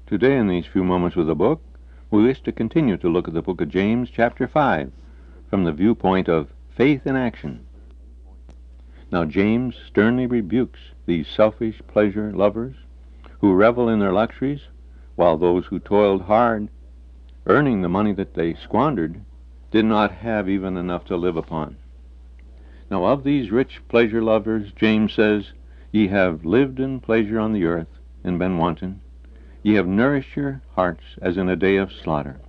Today, in these few moments with the book, we wish to continue to look at the book of James, chapter 5, from the viewpoint of faith in action. Now, James sternly rebukes these selfish pleasure lovers who revel in their luxuries, while those who toiled hard, earning the money that they squandered, did not have even enough to live upon. Now, of these rich pleasure lovers, James says, "Ye have lived in pleasure on the earth, and been wanton. Ye have nourished your hearts as in a day of slaughter."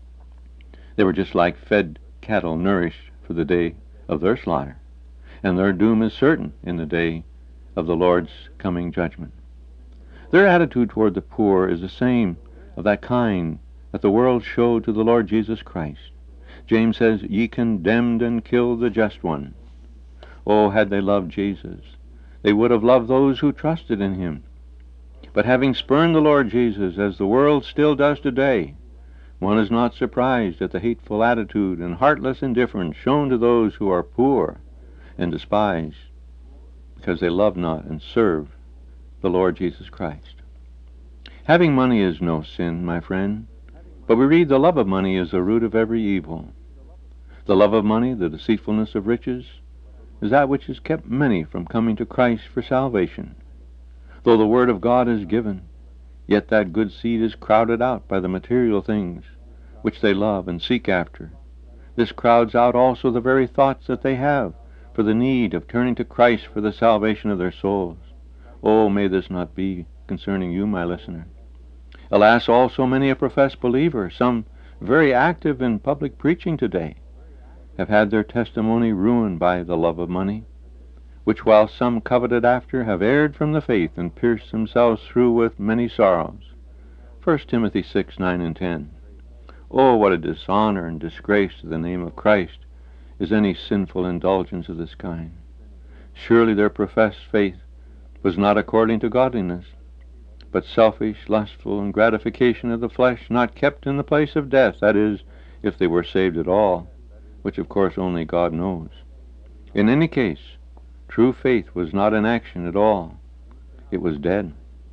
They were just like fed cattle nourished for the day of their slaughter, and their doom is certain in the day of the Lord's coming judgment. Their attitude toward the poor is the same of that kind that the world showed to the Lord Jesus Christ. James says, "Ye condemned and killed the just one." Oh, had they loved Jesus, they would have loved those who trusted in him. But having spurned the Lord Jesus, as the world still does today, one is not surprised at the hateful attitude and heartless indifference shown to those who are poor and despised, because they love not and serve the Lord Jesus Christ. Having money is no sin, my friend, but we read the love of money is the root of every evil. The love of money, the deceitfulness of riches, is that which has kept many from coming to Christ for salvation. Though the Word of God is given, yet that good seed is crowded out by the material things which they love and seek after. This crowds out also the very thoughts that they have for the need of turning to Christ for the salvation of their souls. Oh, may this not be concerning you, my listener. Alas, also many a professed believer, some very active in public preaching today, have had their testimony ruined by the love of money, which while some coveted after, have erred from the faith and pierced themselves through with many sorrows. 1 Timothy 6, 9 and 10. Oh, what a dishonor and disgrace to the name of Christ is any sinful indulgence of this kind. Surely their professed faith was not according to godliness, but selfish, lustful, and gratification of the flesh, not kept in the place of death, that is, if they were saved at all, which of course only God knows. In any case, true faith was not in action at all. It was dead.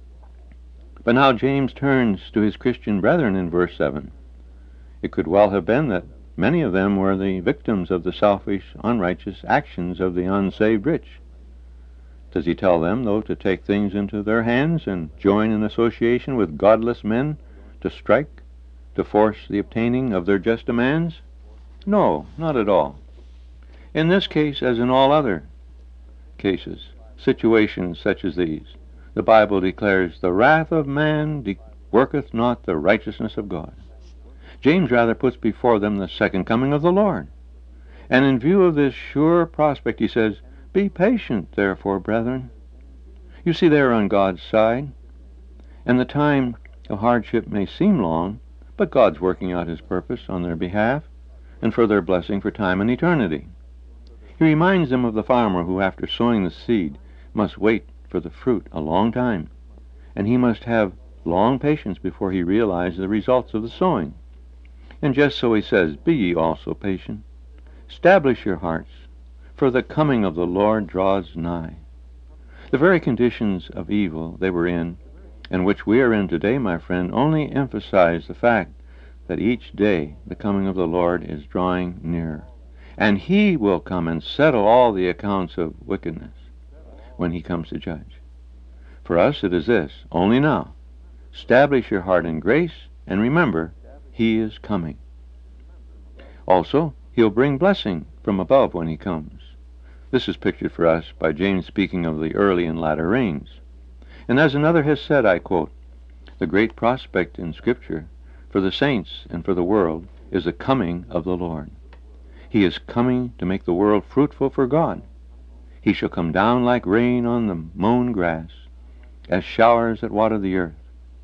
But now James turns to his Christian brethren in verse 7. It could well have been that many of them were the victims of the selfish, unrighteous actions of the unsaved rich. Does he tell them, though, to take things into their hands and join in association with godless men to strike, to force the obtaining of their just demands? No, not at all. In this case, as in all other cases, situations such as these, the Bible declares, "The wrath of man worketh not the righteousness of God." James rather puts before them the second coming of the Lord. And in view of this sure prospect, he says, "Be patient, therefore, brethren." You see, they are on God's side, and the time of hardship may seem long, but God's working out his purpose on their behalf and for their blessing for time and eternity. He reminds them of the farmer who, after sowing the seed, must wait for the fruit a long time, and he must have long patience before he realizes the results of the sowing. And just so he says, "Be ye also patient. Establish your hearts, for the coming of the Lord draws nigh." The very conditions of evil they were in, and which we are in today, my friend, only emphasize the fact that each day the coming of the Lord is drawing nearer, and he will come and settle all the accounts of wickedness when he comes to judge. For us it is this: only now, establish your heart in grace, and remember, he is coming. Also, he'll bring blessing from above when he comes. This is pictured for us by James speaking of the early and latter rains. And as another has said, I quote, "The great prospect in Scripture for the saints and for the world is the coming of the Lord. He is coming to make the world fruitful for God. He shall come down like rain on the mown grass, as showers that water the earth."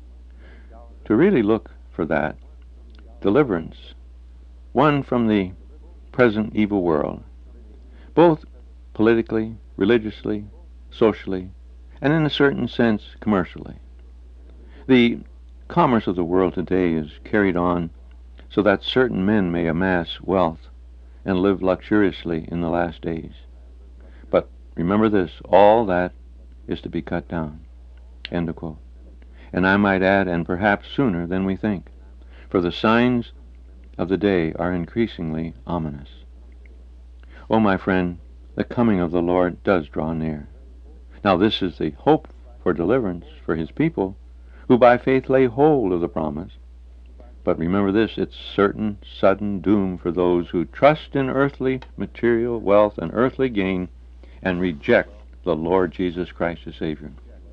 To really look for that deliverance, one from the present evil world, both politically, religiously, socially, and in a certain sense commercially. The commerce of the world today is carried on so that certain men may amass wealth and live luxuriously in the last days. But remember this: all that is to be cut down. End of quote. and I might add, and perhaps sooner than we think, for the signs of the day are increasingly ominous. Oh, my friend, the coming of the Lord does draw near. Now this is the hope for deliverance for his people, who by faith lay hold of the promise. But remember this, it's certain, sudden doom for those who trust in earthly material wealth and earthly gain and reject the Lord Jesus Christ as Savior.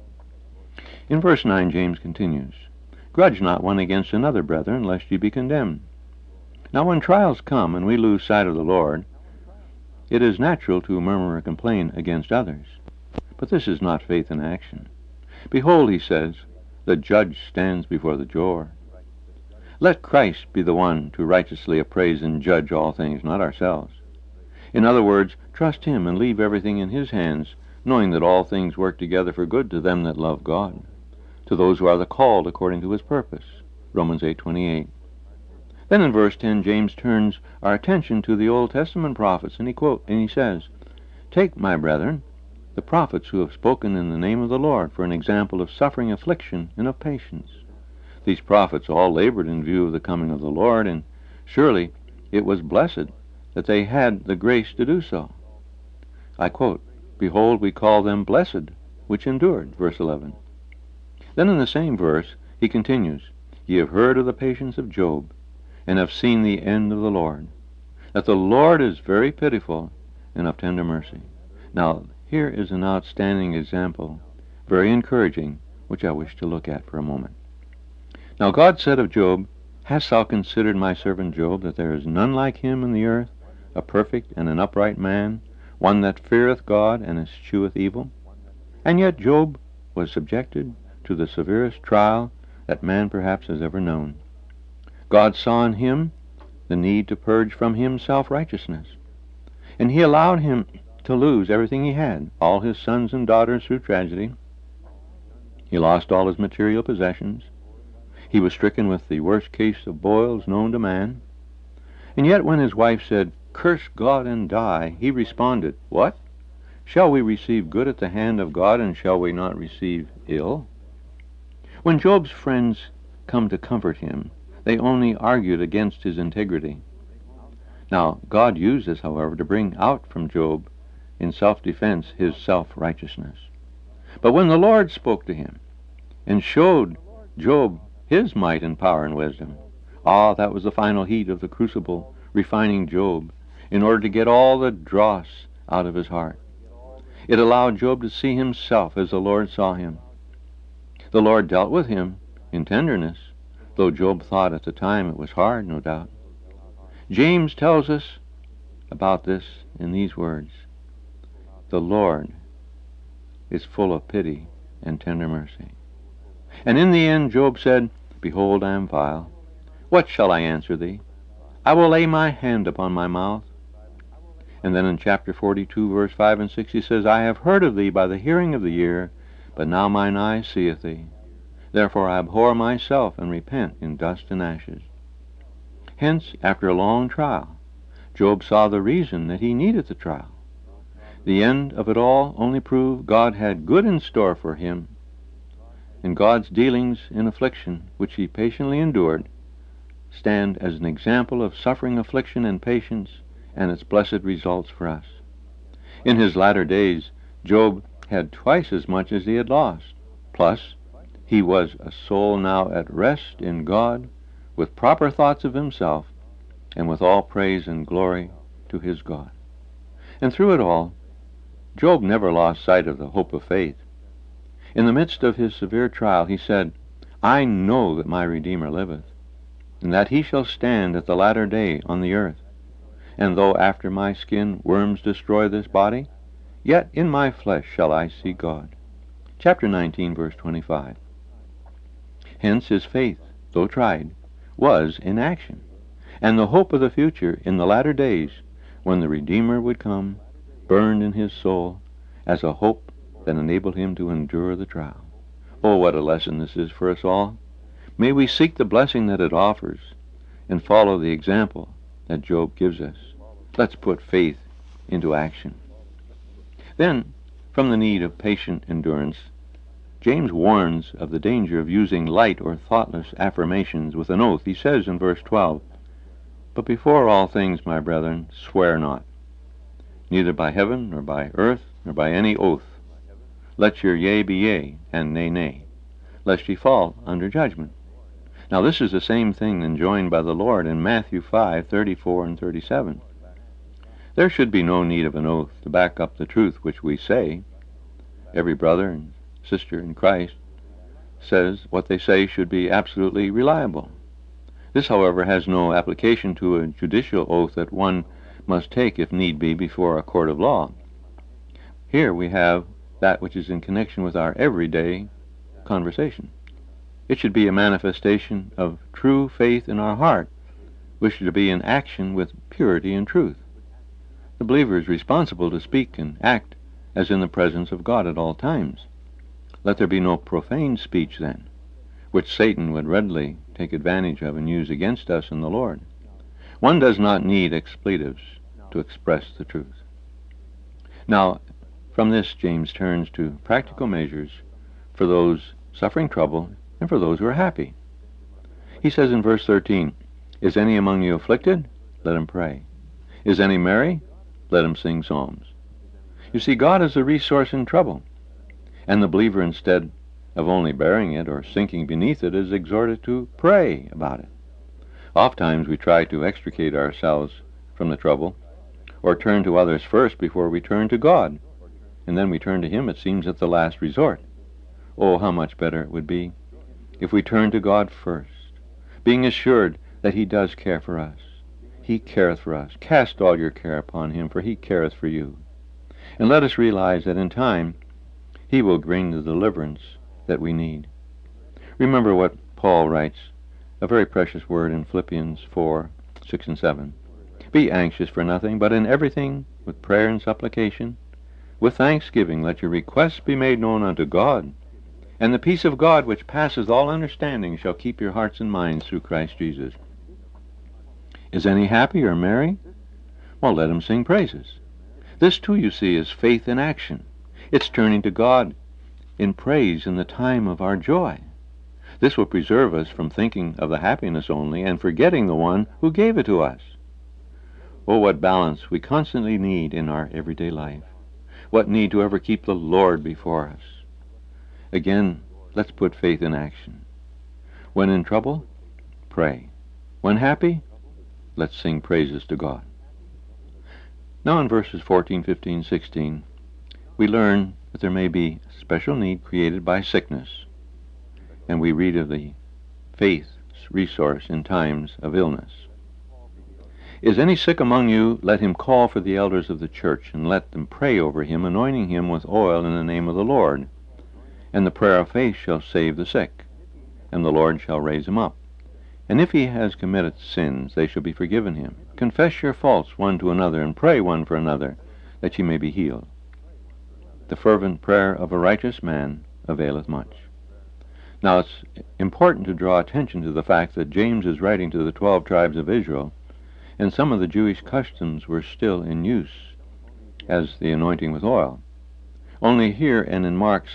In verse 9, James continues, "Grudge not one against another, brethren, lest ye be condemned." Now when trials come and we lose sight of the Lord, it is natural to murmur and complain against others. But this is not faith in action. Behold, he says, the judge stands before the door. Let Christ be the one to righteously appraise and judge all things, not ourselves. In other words, trust him and leave everything in his hands, knowing that all things work together for good to them that love God, to those who are the called according to his purpose. Romans 8:28. Then in verse 10, James turns our attention to the Old Testament prophets, and he says, "Take, my brethren, the prophets who have spoken in the name of the Lord for an example of suffering, affliction, and of patience." These prophets all labored in view of the coming of the Lord, and surely it was blessed that they had the grace to do so. I quote, "Behold, we call them blessed, which endured," verse 11. Then in the same verse, he continues, "Ye have heard of the patience of Job, and have seen the end of the Lord, that the Lord is very pitiful and of tender mercy." Now, here is an outstanding example, very encouraging, which I wish to look at for a moment. Now God said of Job, "Hast thou considered my servant Job, that there is none like him in the earth, a perfect and an upright man, one that feareth God and escheweth evil?" And yet Job was subjected to the severest trial that man perhaps has ever known. God saw in him the need to purge from him self-righteousness, and he allowed him to lose everything he had, all his sons and daughters through tragedy. He lost all his material possessions. He was stricken with the worst case of boils known to man. And yet when his wife said, "Curse God and die," he responded, "What? Shall we receive good at the hand of God, and shall we not receive ill?" When Job's friends come to comfort him, they only argued against his integrity. Now, God used this, however, to bring out from Job, in self-defense, his self-righteousness. But when the Lord spoke to him and showed Job his might and power and wisdom, that was the final heat of the crucible, refining Job, in order to get all the dross out of his heart. It allowed Job to see himself as the Lord saw him. The Lord dealt with him in tenderness, though Job thought at the time it was hard, no doubt. James tells us about this in these words, "The Lord is full of pity and tender mercy." And in the end Job said, "Behold, I am vile. What shall I answer thee? I will lay my hand upon my mouth." And then in chapter 42, verse 5 and 6, he says, "I have heard of thee by the hearing of the ear, but now mine eye seeth thee. Therefore I abhor myself, and repent in dust and ashes." Hence, after a long trial, Job saw the reason that he needed the trial. The end of it all only proved God had good in store for him, and God's dealings in affliction, which he patiently endured, stand as an example of suffering, affliction, and patience, and its blessed results for us. In his latter days, Job had twice as much as he had lost. Plus, he was a soul now at rest in God, with proper thoughts of himself, and with all praise and glory to his God. And through it all, Job never lost sight of the hope of faith. In the midst of his severe trial, he said, "I know that my Redeemer liveth, and that he shall stand at the latter day on the earth. And though after my skin worms destroy this body, yet in my flesh shall I see God." Chapter 19, verse 25. Hence his faith, though tried, was in action, and the hope of the future in the latter days, when the Redeemer would come, burned in his soul as a hope that enabled him to endure the trial. Oh, what a lesson this is for us all. May we seek the blessing that it offers and follow the example that Job gives us. Let's put faith into action. Then, from the need of patient endurance, James warns of the danger of using light or thoughtless affirmations with an oath. He says in verse 12, "But before all things, my brethren, swear not, neither by heaven, nor by earth, nor by any oath. Let your yea be yea, and nay, nay, lest ye fall under judgment." Now this is the same thing enjoined by the Lord in Matthew 5:34 and 37. There should be no need of an oath to back up the truth which we say. Every brother and sister in Christ says what they say should be absolutely reliable. This, however, has no application to a judicial oath that one must take, if need be, before a court of law. Here we have that which is in connection with our everyday conversation. It should be a manifestation of true faith in our heart, which should be in action with purity and truth. The believer is responsible to speak and act as in the presence of God at all times. Let there be no profane speech, then, which Satan would readily take advantage of and use against us in the Lord. One does not need expletives to express the truth. Now, from this, James turns to practical measures for those suffering trouble and for those who are happy. He says in verse 13, "Is any among you afflicted? Let him pray. Is any merry? Let him sing psalms." You see, God is a resource in trouble, and the believer, instead of only bearing it or sinking beneath it, is exhorted to pray about it. Oftentimes we try to extricate ourselves from the trouble, or turn to others first before we turn to God, and then we turn to Him, it seems, at the last resort. Oh, how much better it would be if we turn to God first, being assured that He does care for us. He careth for us. Cast all your care upon Him, for He careth for you. And let us realize that in time He will bring the deliverance that we need. Remember what Paul writes, a very precious word in Philippians 4:6 and 7. "Be anxious for nothing, but in everything, with prayer and supplication, with thanksgiving, let your requests be made known unto God. And the peace of God, which passeth all understanding, shall keep your hearts and minds through Christ Jesus." Is any happy or merry? Well, let him sing praises. This, too, you see, is faith in action. It's turning to God in praise in the time of our joy. This will preserve us from thinking of the happiness only and forgetting the one who gave it to us. Oh, what balance we constantly need in our everyday life. What need to ever keep the Lord before us. Again, let's put faith in action. When in trouble, pray. When happy, let's sing praises to God. Now in verses 14, 15, 16, we learn that there may be a special need created by sickness, and we read of the faith's resource in times of illness. "Is any sick among you? Let him call for the elders of the church, and let them pray over him, anointing him with oil in the name of the Lord. And the prayer of faith shall save the sick, and the Lord shall raise him up. And if he has committed sins, they shall be forgiven him. Confess your faults one to another, and pray one for another, that ye may be healed. The fervent prayer of a righteous man availeth much." Now it's important to draw attention to the fact that James is writing to the 12 tribes of Israel, and some of the Jewish customs were still in use, as the anointing with oil. Only here and in Mark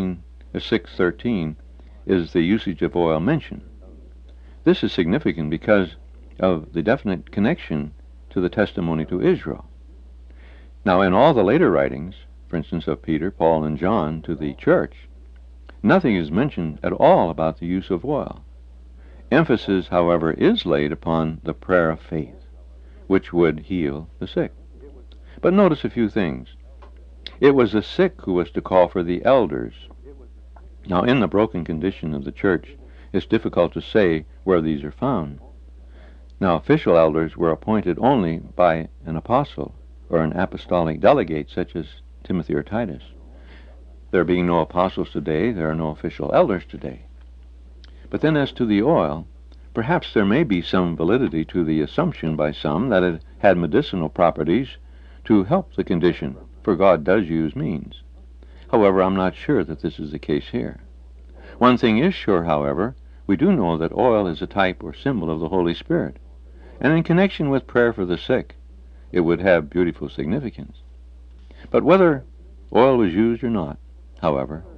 6:13 is the usage of oil mentioned. This is significant because of the definite connection to the testimony to Israel. Now in all the later writings, for instance of Peter, Paul, and John to the church, nothing is mentioned at all about the use of oil. Emphasis, however, is laid upon the prayer of faith, which would heal the sick. But notice a few things. It was the sick who was to call for the elders. Now, in the broken condition of the church, it's difficult to say where these are found. Now, official elders were appointed only by an apostle or an apostolic delegate such as Timothy or Titus. There being no apostles today, there are no official elders today. But then as to the oil, perhaps there may be some validity to the assumption by some that it had medicinal properties to help the condition, for God does use means. However, I'm not sure that this is the case here. One thing is sure, however, we do know that oil is a type or symbol of the Holy Spirit, and in connection with prayer for the sick, it would have beautiful significance. But whether oil was used or not, however,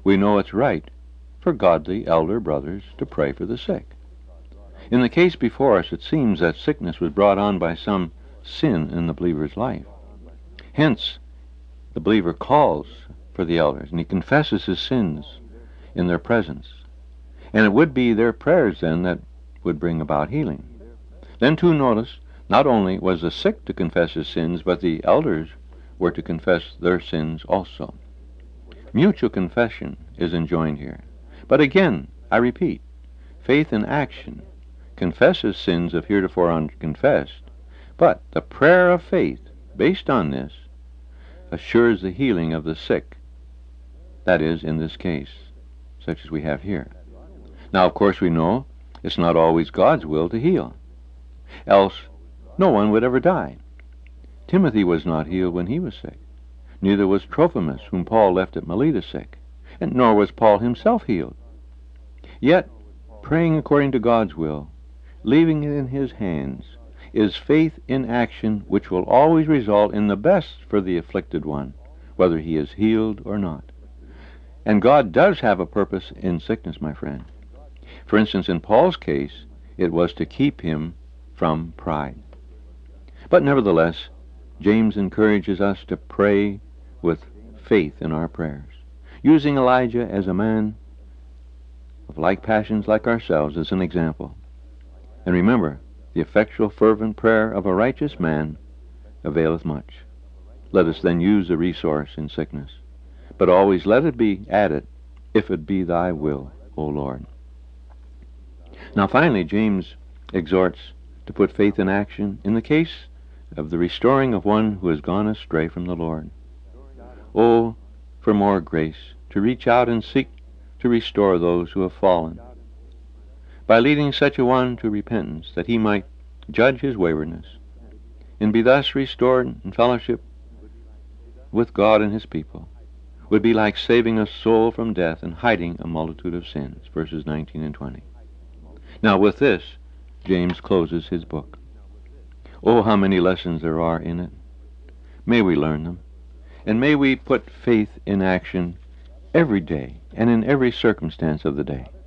we know it's right for godly elder brothers to pray for the sick. In the case before us, it seems that sickness was brought on by some sin in the believer's life. Hence, the believer calls for the elders, and he confesses his sins in their presence. And it would be their prayers then that would bring about healing. Then too, notice, not only was the sick to confess his sins, but the elders were to confess their sins also. Mutual confession is enjoined here. But again, I repeat, faith in action confesses sins of heretofore unconfessed, but the prayer of faith, based on this, assures the healing of the sick. That is, in this case, such as we have here. Now, of course, we know it's not always God's will to heal. Else, no one would ever die. Timothy was not healed when he was sick. Neither was Trophimus, whom Paul left at Melita, sick. And nor was Paul himself healed. Yet, praying according to God's will, leaving it in his hands, is faith in action which will always result in the best for the afflicted one, whether he is healed or not. And God does have a purpose in sickness, my friend. For instance, in Paul's case, it was to keep him from pride. But nevertheless, James encourages us to pray with faith in our prayers, using Elijah as a man of like passions like ourselves as an example. And remember, the effectual fervent prayer of a righteous man availeth much. Let us then use the resource in sickness, but always let it be added, if it be thy will, O Lord. Now finally, James exhorts to put faith in action in the case of the restoring of one who has gone astray from the Lord. Oh, for more grace to reach out and seek to restore those who have fallen, by leading such a one to repentance, that he might judge his waywardness, and be thus restored in fellowship with God and his people, would be like saving a soul from death and hiding a multitude of sins, verses 19 and 20. Now with this, James closes his book. Oh, how many lessons there are in it. May we learn them, and may we put faith in action every day and in every circumstance of the day.